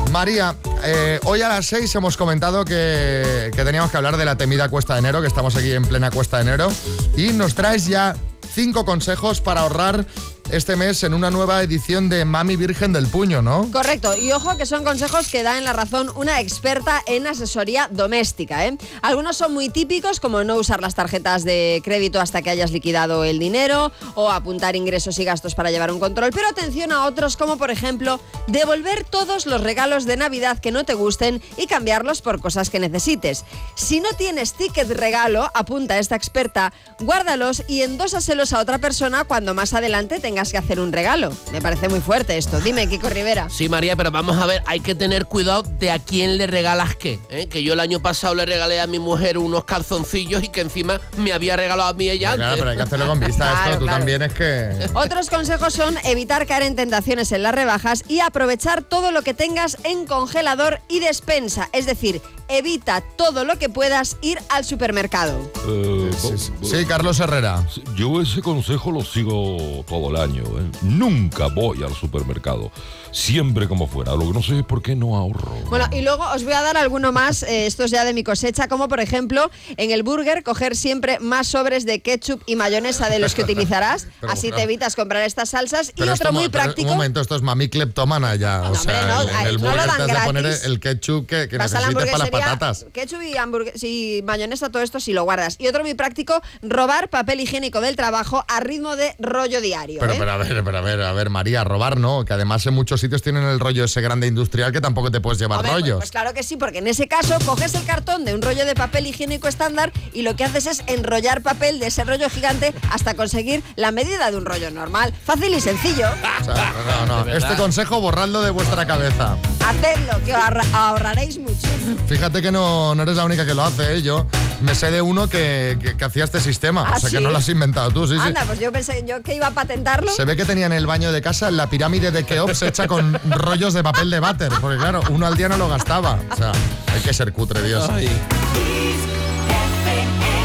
María, hoy a las 6 hemos comentado que teníamos que hablar de la temida Cuesta de Enero, que estamos aquí en plena Cuesta de Enero, y nos traes ya 5 consejos para ahorrar este mes en una nueva edición de Mami Virgen del Puño, ¿no? Correcto, y ojo que son consejos que da en la razón una experta en asesoría doméstica, ¿eh? Algunos son muy típicos, como no usar las tarjetas de crédito hasta que hayas liquidado el dinero, o apuntar ingresos y gastos para llevar un control, pero atención a otros, como por ejemplo, devolver todos los regalos de Navidad que no te gusten y cambiarlos por cosas que necesites. Si no tienes ticket regalo, apunta a esta experta, guárdalos y endósaselos a otra persona cuando más adelante tengas que hacer un regalo. Me parece muy fuerte esto. Dime, Kiko Rivera. Sí, María, pero vamos a ver, hay que tener cuidado de a quién le regalas qué, ¿eh? Que yo el año pasado le regalé a mi mujer unos calzoncillos y que encima me había regalado a mí ella antes. Claro, pero hay que hacerlo con vista a esto. Tú también es que... Otros consejos son evitar caer en tentaciones en las rebajas y aprovechar todo lo que tengas en congelador y despensa. Es decir, evita todo lo que puedas ir al supermercado. Sí, Carlos Herrera. Yo ese consejo lo sigo todo el año. Nunca voy al supermercado. Siempre como fuera. Lo que no sé es por qué no ahorro. Bueno, y luego os voy a dar alguno más, estos ya de mi cosecha, como por ejemplo, en el burger, coger siempre más sobres de ketchup y mayonesa de los que utilizarás. Así te evitas comprar estas salsas. Y otro muy práctico... Un momento, esto es mami cleptómana ya. No, hombre, no, en el no lo burger dan te has de poner gratis. el ketchup que Vas a la necesites para las hamburguesería, patatas. Ketchup y mayonesa, todo esto si lo guardas. Y otro muy práctico, robar papel higiénico del trabajo a ritmo de rollo diario. Pero a ver, María, robar no, que además en muchos sitios tienen el rollo ese grande industrial que tampoco te puedes llevar rollos. Pues claro que sí, porque en ese caso coges el cartón de un rollo de papel higiénico estándar y lo que haces es enrollar papel de ese rollo gigante hasta conseguir la medida de un rollo normal. Fácil y sencillo. O sea, no. Este consejo borradlo de vuestra cabeza. Hacedlo, que ahorraréis mucho. Fíjate que no eres la única que lo hace, ¿eh? Yo me sé de uno que hacía este sistema. O sea, que no lo has inventado tú, sí. Anda, pues yo pensé que iba a patentarlo. Se ve que tenía en el baño de casa la pirámide de Keops hecha con rollos de papel de váter, porque claro, uno al día no lo gastaba. O sea, hay que ser cutre, Dios. Ay.